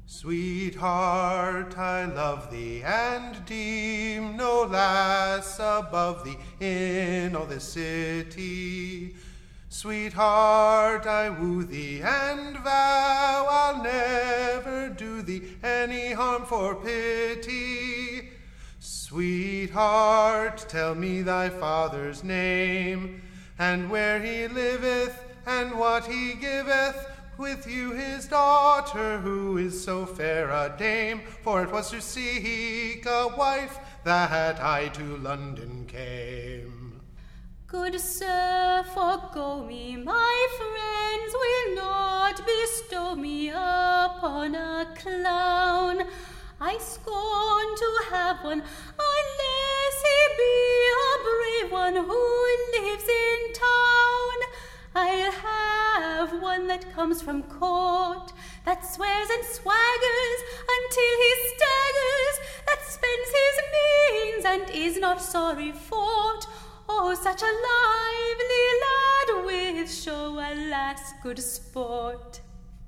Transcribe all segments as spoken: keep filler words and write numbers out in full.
Sweetheart, I love thee, and deem no lass above thee in all this city. Sweetheart, I woo thee, and vow I'll never do thee any harm for pity. Sweetheart, tell me thy father's name, and where he liveth, and what he giveth, with you his daughter, who is so fair a dame, for it was to seek a wife that I to London came. Good sir, forgo me, my friends will not bestow me upon a clown. I scorn to have one, unless he be a brave one who lives in town. I'll have one that comes from court, that swears and swaggers until he staggers, that spends his means and is not sorry for't. Oh, such a lively lad with show, alas, good sport.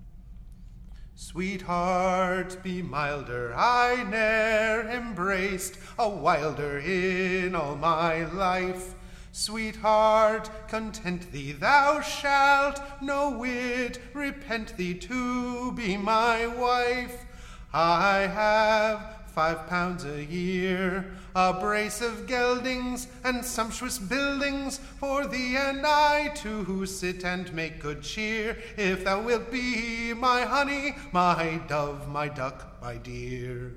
Sweetheart, be milder, I ne'er embraced a wilder in all my life. Sweetheart, content thee, thou shalt no whit repent thee to be my wife. I have five pounds a year, a brace of geldings, and sumptuous buildings for thee and I to sit and make good cheer, if thou wilt be my honey, my dove, my duck, my dear.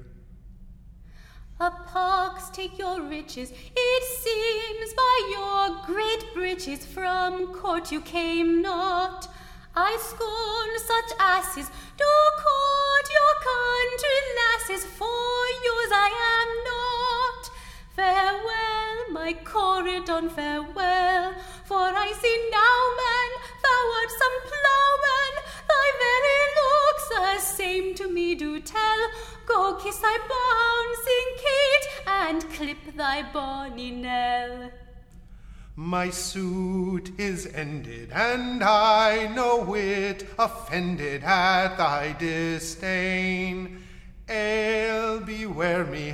A pox take your riches, it seems by your great breeches from court you came not. I scorn such asses, do court your country lasses, for yours I am not. Farewell, my Corydon, farewell, for I see now, man, thou art some ploughman, thy very looks the same to me do tell. Go kiss thy bouncing Kate, and clip thy bonny Nell. My suit is ended, and I no whit offended at thy disdain. Ale, beware me,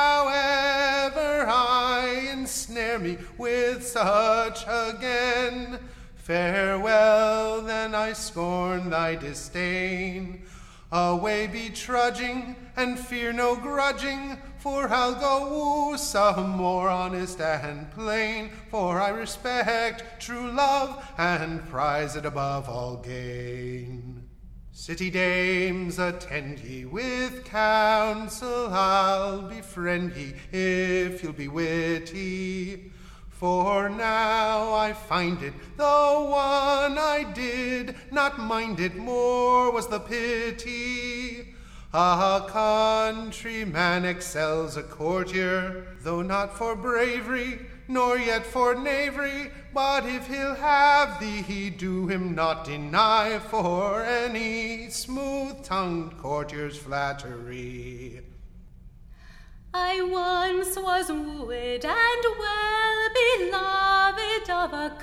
however I ensnare me with such again. Farewell, then, I scorn thy disdain. Away be trudging, and fear no grudging, for I'll go woo some more honest and plain, for I respect true love, and prize it above all gain. City dames, attend ye with counsel, I'll befriend ye if you'll be witty. For now I find it, the one I did not mind it, more was the pity. A countryman excels a courtier, though not for bravery, nor yet for knavery, but if he'll have thee, do him not deny for any smooth-tongued courtier's flattery. I once was wooed and well beloved of a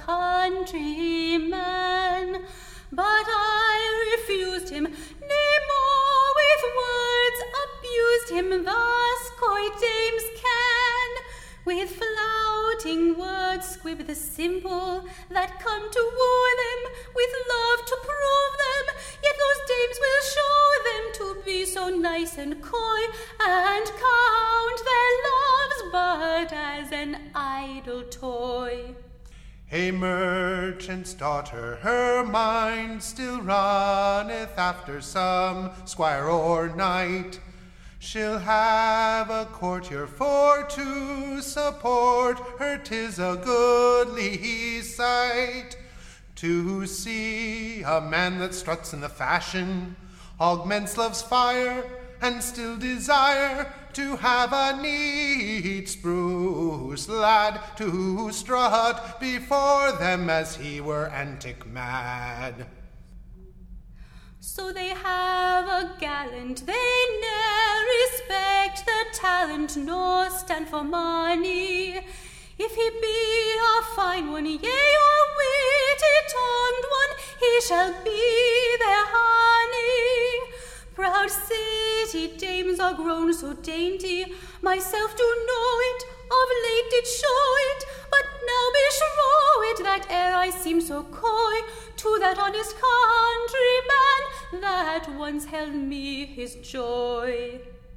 countryman, but I refused him, nay more with words abused him, thus coy dames can, with flouting words squib the simple that come to woo them, with love to prove them, yet those dames will show them to be so nice and coy, and count their loves but as an idle toy. A merchant's daughter, her mind still runneth after some squire or knight. She'll have a courtier for to support her, 'tis a goodly sight. To see a man that struts in the fashion augments love's fire, and still desire to have a neat spruce lad to strut before them as he were antic mad. So they have a gallant, they ne'er respect the talent, nor stand for money. If he be a fine one, yea, or witty tongued one, he shall be their honey. Proud city dames are grown so dainty, myself do know it, of late did show it, but now beshrew it that ere I seem so coy to that honest countryman that once held me his joy.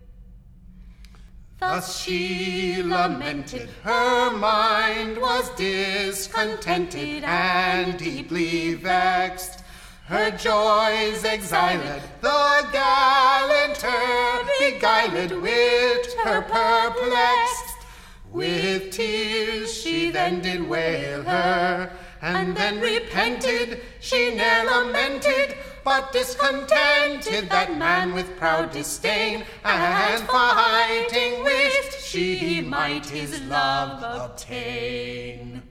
Thus she lamented, her mind was discontented and deeply vexed. Her joys exiled, the gallanter beguiled, wit her perplexed. With tears she then did wail her, and then repented, she ne'er lamented, but discontented that man with proud disdain, and fighting wished she might his love obtain.